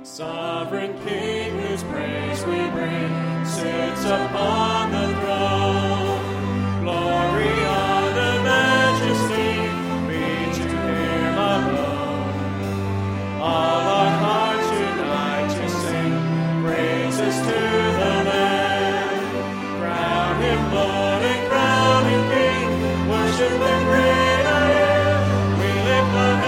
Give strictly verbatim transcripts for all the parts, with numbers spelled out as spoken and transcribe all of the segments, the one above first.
Sovereign King, whose praise we bring, sits upon the throne. Glory, honor, majesty be to him alone. All our hearts unite to sing praises to the Lamb. Crown him Lord and crown him King, worship the great I am. We lift our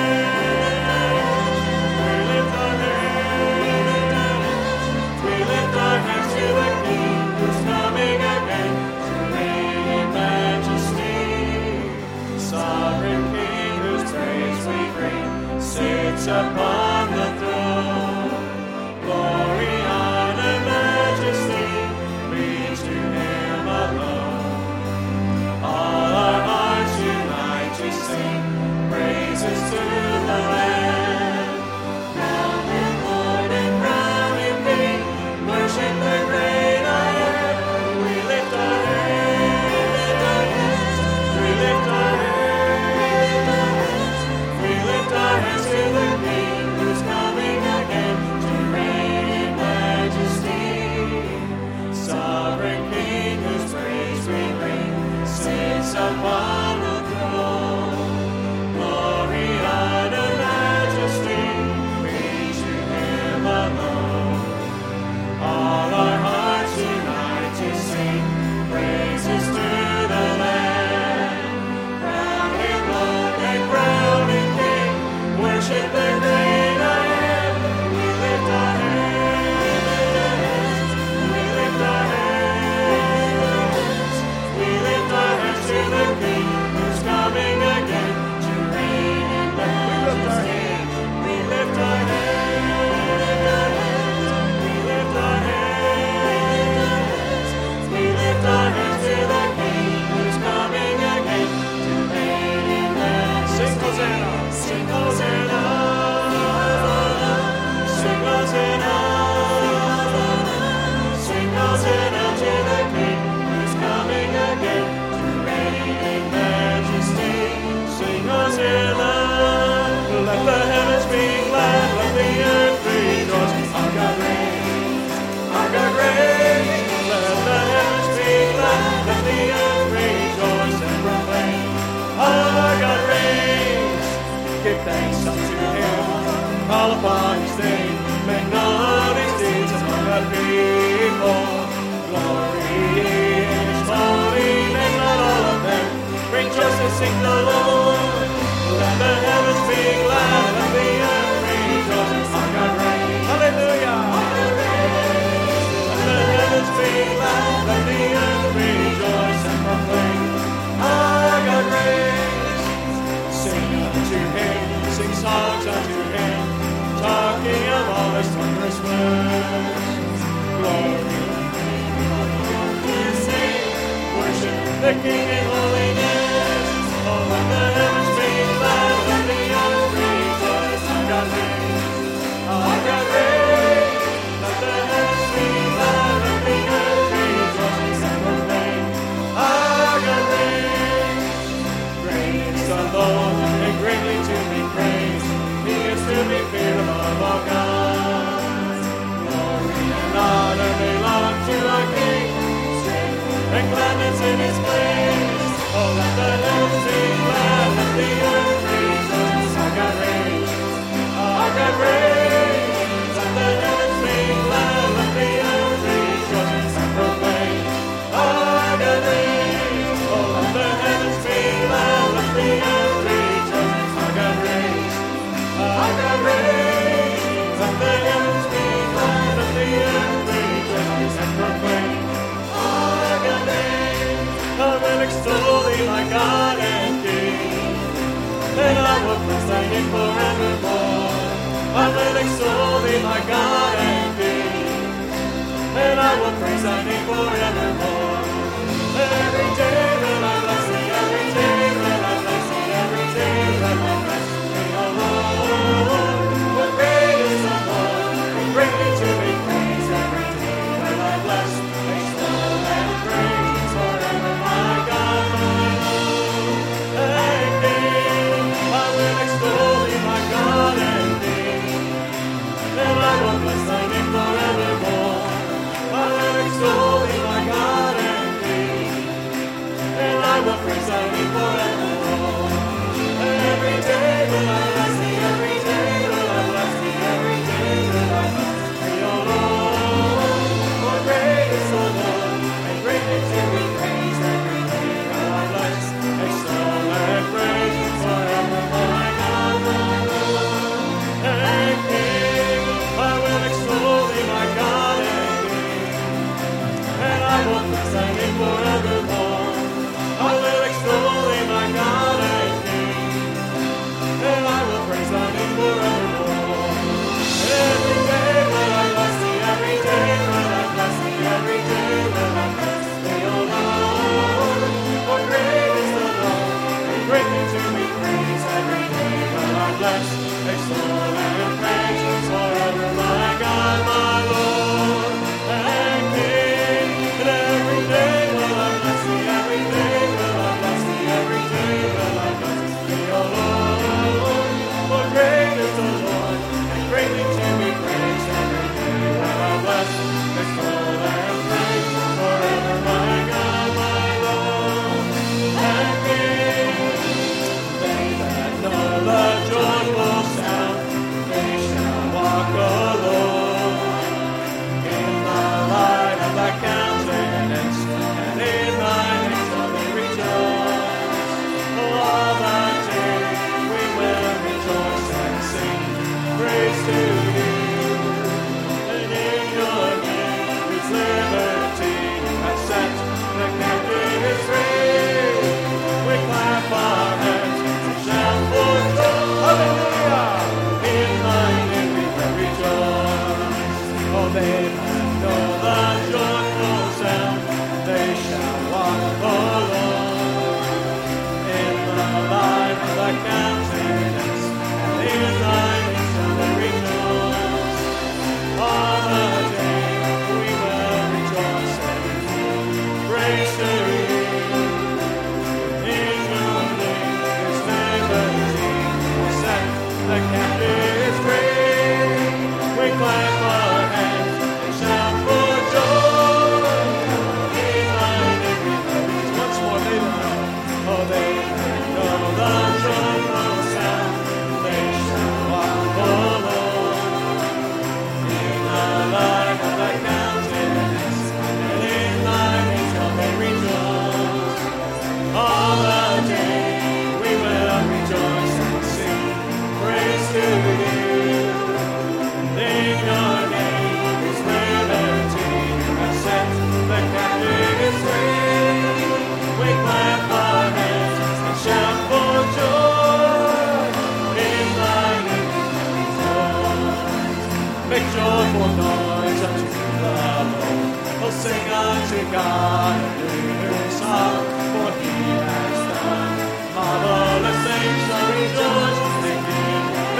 hands, we lift our hands, we lift our hands to the King who's coming again to reign in majesty. Sovereign King, whose praise we bring, sits upon the throne. Glory, honor, majesty be to him alone. All our hearts unite to sing praises to the Lamb. Crown him Lord and crown him King, worship the great I am. We lift our hands, we lift our hands, we lift our hands to the King who's coming again to reign in majesty. Sovereign King, whose praise we bring, sits upon the throne. Glory, honor, majesty be to him alone. All our hearts unite to sing praises to the Lamb. Crown him Lord and crown him King, worship the great I am. We lift our hands, we lift our hands, we lift our hands to the King who's coming again to reign in majesty. We lift our hands, we lift our hands, we lift our hands to the King who's coming again to reign in majesty. Sing Hosanna, sing Hosanna, sing Hosanna, sing Hosanna to the King who's coming again to reign in majesty. Sing Hosanna, let the heavens be glad, let the earth rejoice. Our God reigns, our God reigns. Let the heavens be glad, let the earth rejoice and proclaim. Our God reigns. Give thanks unto him, call upon his name, make known his deeds among the people. Glory in his holy name, let all of them rejoice and sing the Lord. Let the heavens be glad, let the earth rejoice. Our God reigns. Hallelujah. Let the heavens be glad, let the earth rejoice and proclaim. Our God reigns. Sing unto him, sing songs unto him, talking of all his wondrous works. Glory to sing, worship the King in holiness. Oh, let the heavens be glad, let the earth rejoice. Our God reigns, our God reigns. Let the heavens be glad, let the earth rejoice and proclaim. Our God reigns. Great is the Lord, and greatly to be praised. He is to be feared above all gods. Glory and honor belong to our King. Strength and gladness in his place. Oh, let the heavens be glad, let the earth rejoice. Our God reigns, our God reigns. Let the heavens be glad, let the earth rejoice and proclaim. Our God reigns. Oh, let the heavens be glad, let the earth rejoice. Our God reigns, our God reigns. Let the heavens be glad, let the earth rejoice and proclaim. Our God reigns. I will extol thee, my God and King, and I will praise thy name forevermore. I will extol thee, my God and King, and I will praise thy name forevermore. Every day will I bless thee, every day will I bless thee, every day will I bless thee, O Lord. For great is the Lord, and greatly to be praised. Every day will I bless, extol and praise forever, my God, my Lord and King. I will extol thee, my God and King, and I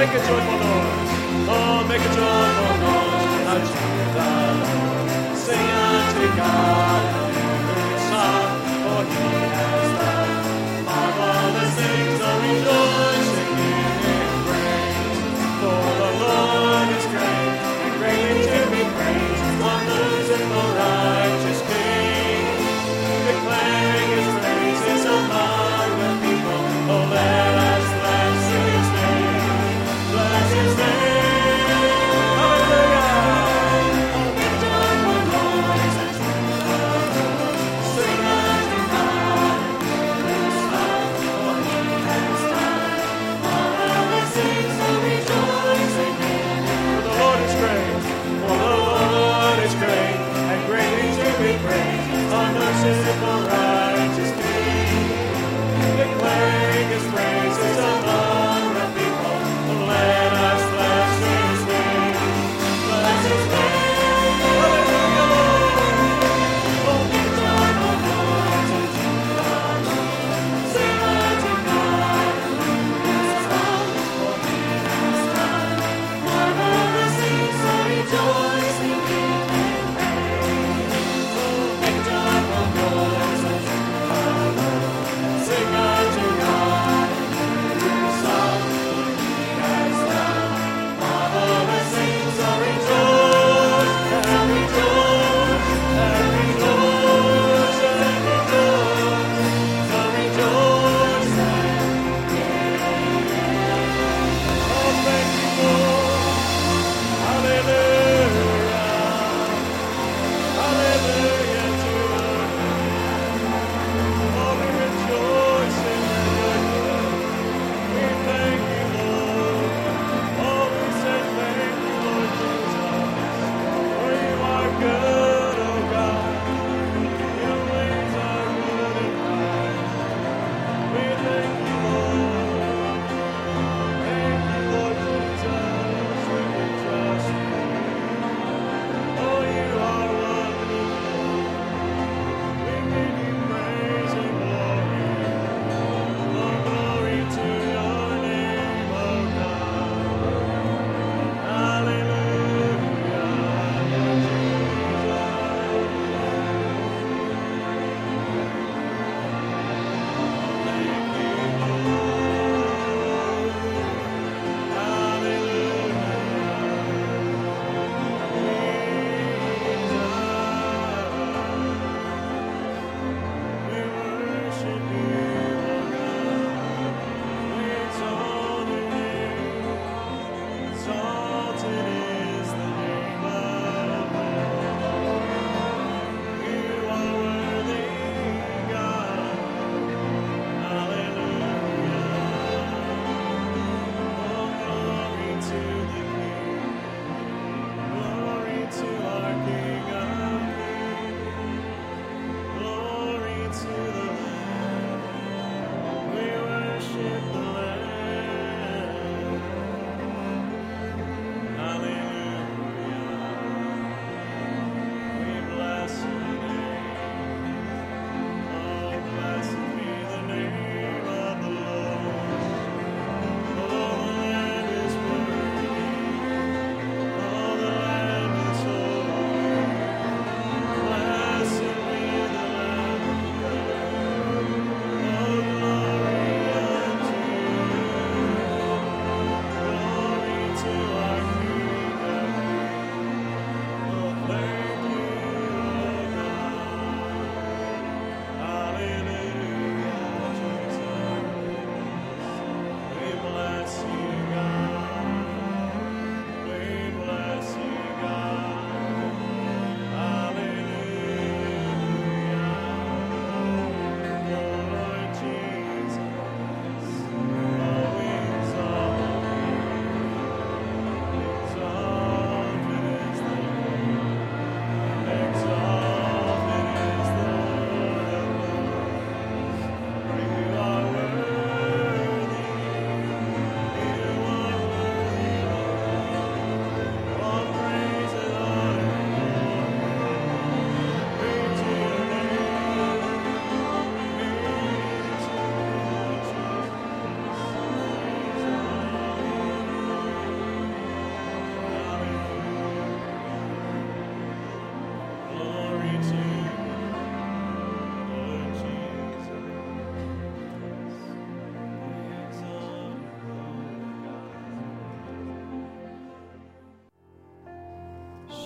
make a joyful noise. Oh, make a joyful noise unto the Lord. Sing unto God a new song, for He has done marvelous things. Oh, rejoicing in His praise. For the Lord is great and greatly to be praised. On losing the righteous King, declaring His praises among the people. Oh, let us bless His name, bless His name. Hallelujah! Oh, make a joyful noise unto the Lord. Sing unto God a new song, for He has done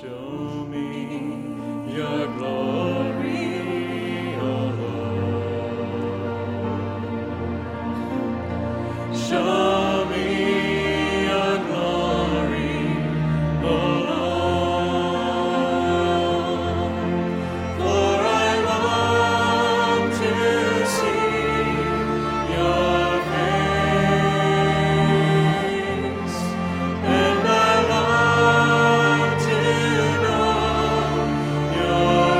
Show me your glory, O Lord. Show me your glory, O Lord. For I long to see your face, and I long to know your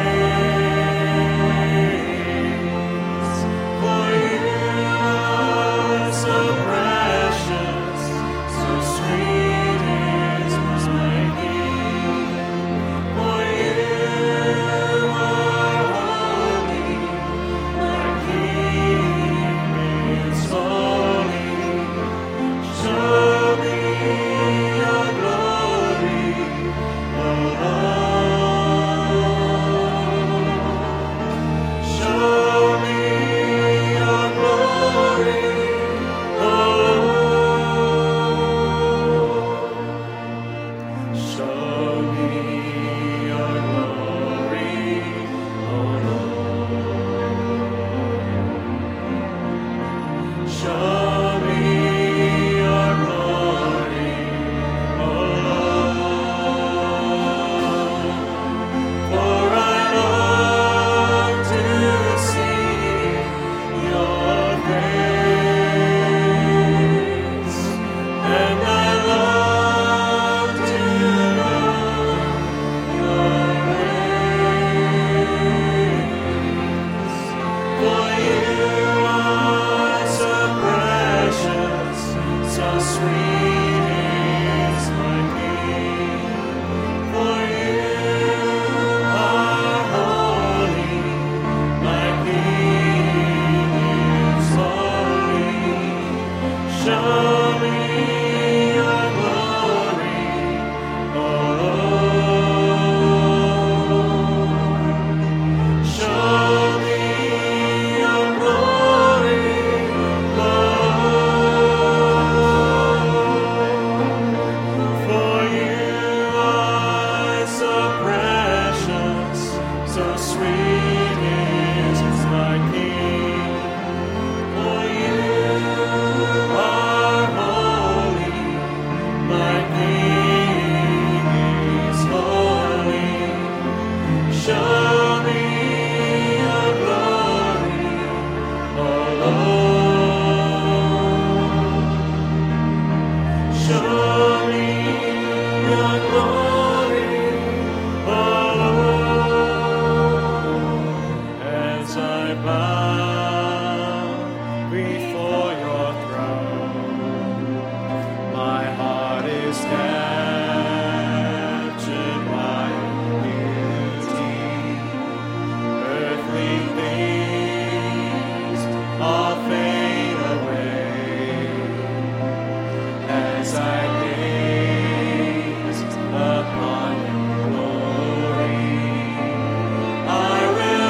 ways. For you are so precious, so sweet is my King. For you are holy, my King is holy. Show me your glory, O Lord. Show me your glory, O Lord. Show me your glory, O Lord. Show me your glory, O Lord. For I long to see your face, and I long to know your ways. For you are so precious, so sweet is my King. For you are holy, my King is holy. Show me your glory, O Lord. Show me your glory, Lord. For you are so precious, so sweet is my King. For you are holy, my King is holy. Show me your glory, O Lord. Show me your glory, O Lord. As I bow before your throne, my heart is captured by your beauty. Earthly things all fade away as I gaze upon your glory. I will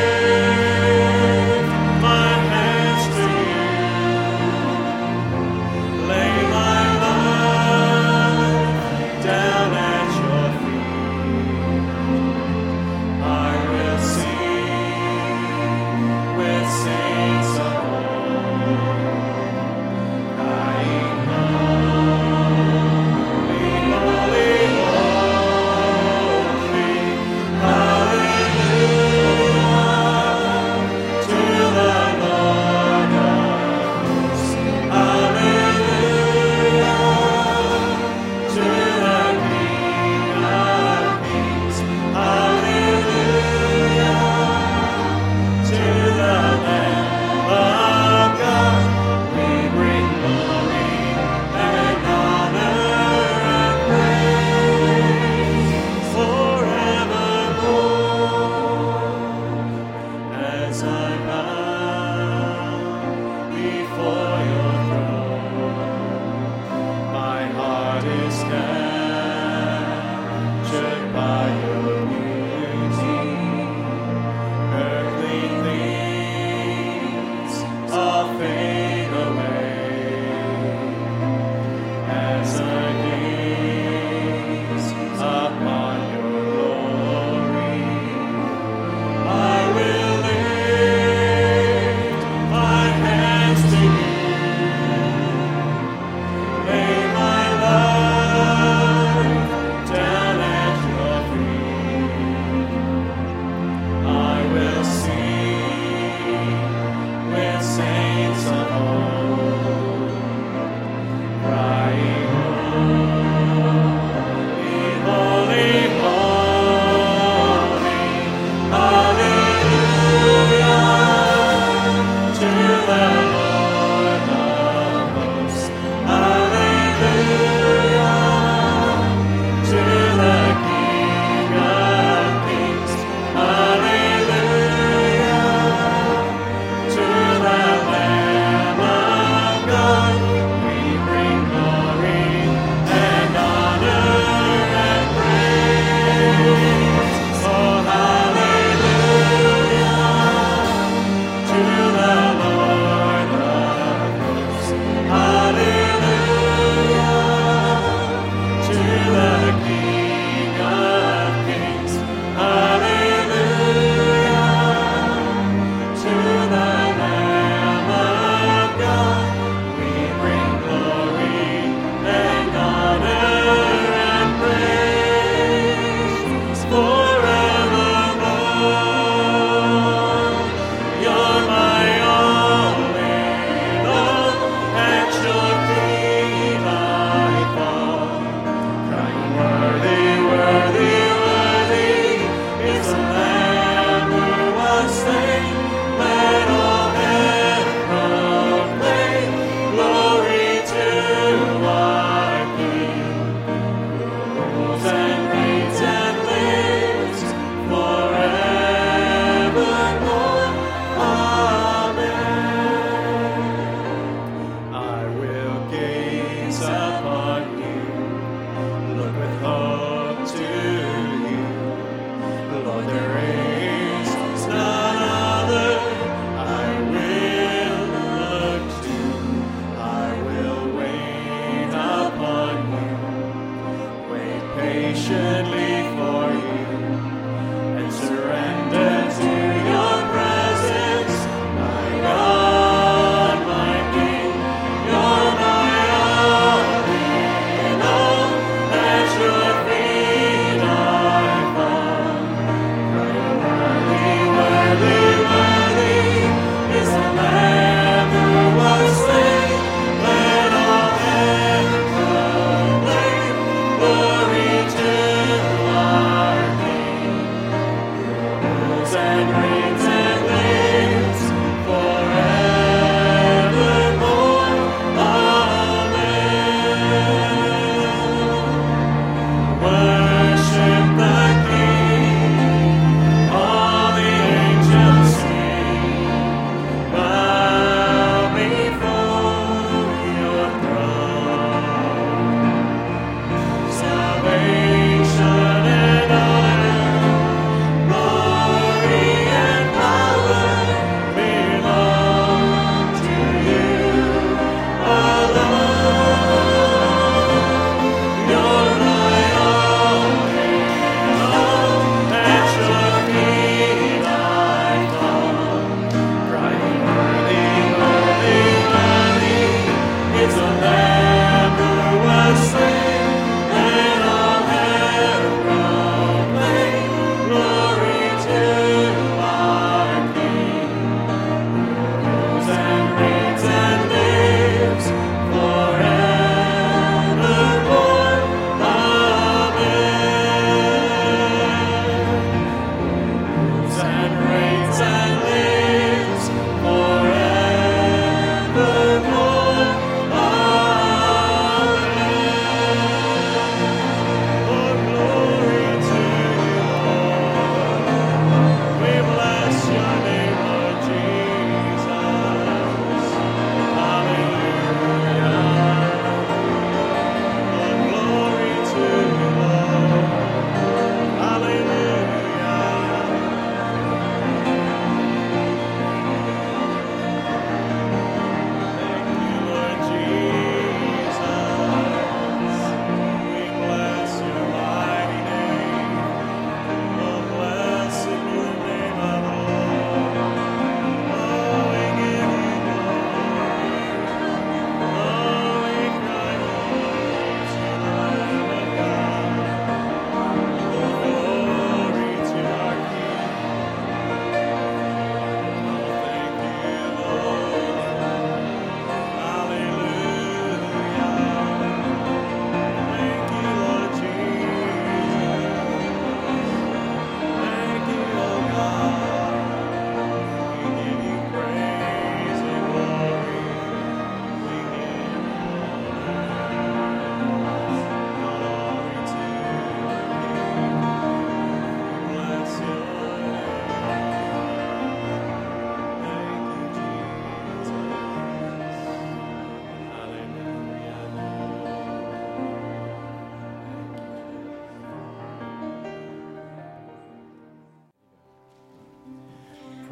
lift my hands to you, lay my life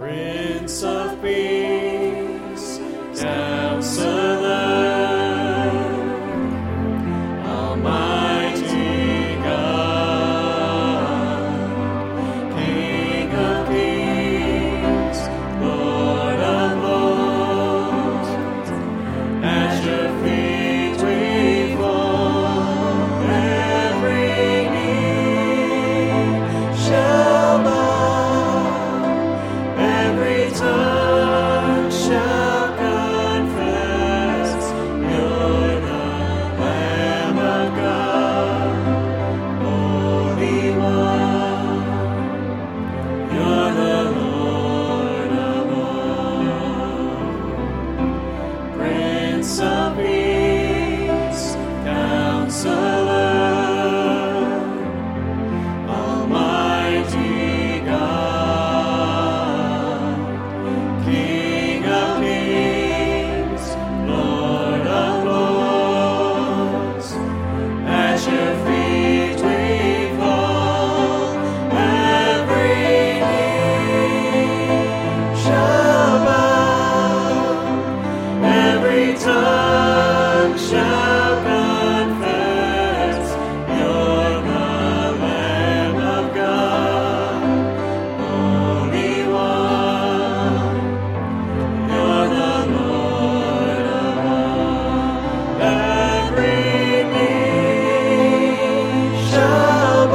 Prince of Peace, Counselor, Almighty God, King of Kings, Lord of Lords, at your feet we fall, every knee shall bow, every tongue shall confess, you're the Lamb of God, Holy One, you're the Lord of all, Prince of Peace, Counselor, Almighty God, King of Kings, Lord of Lords, at your feet we fall, every knee shall bow, every tongue shall confess, you're the Lamb of God, Holy One, you're the Lord of all, every knee shall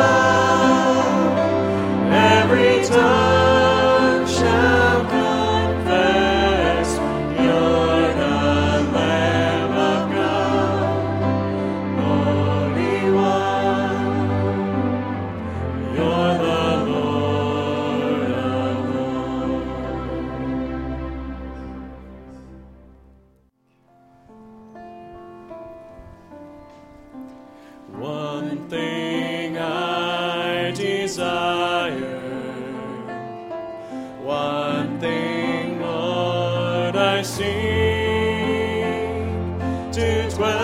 bow, every tongue shall confess, you're the Lamb of God, Holy One, you're the Lord of all. One thing I desire, one thing, Lord, I seek, to dwell